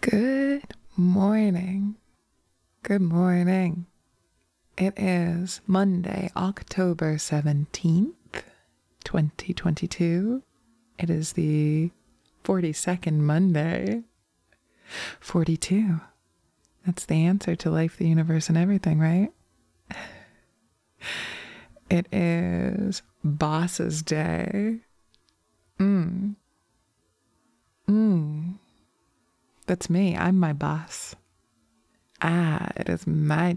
Good morning. Good morning. It is Monday, October 17th, 2022. It is the 42nd Monday. 42. That's the answer to life, the universe, and everything, right? It is Boss's Day. That's me. I'm my boss. It is my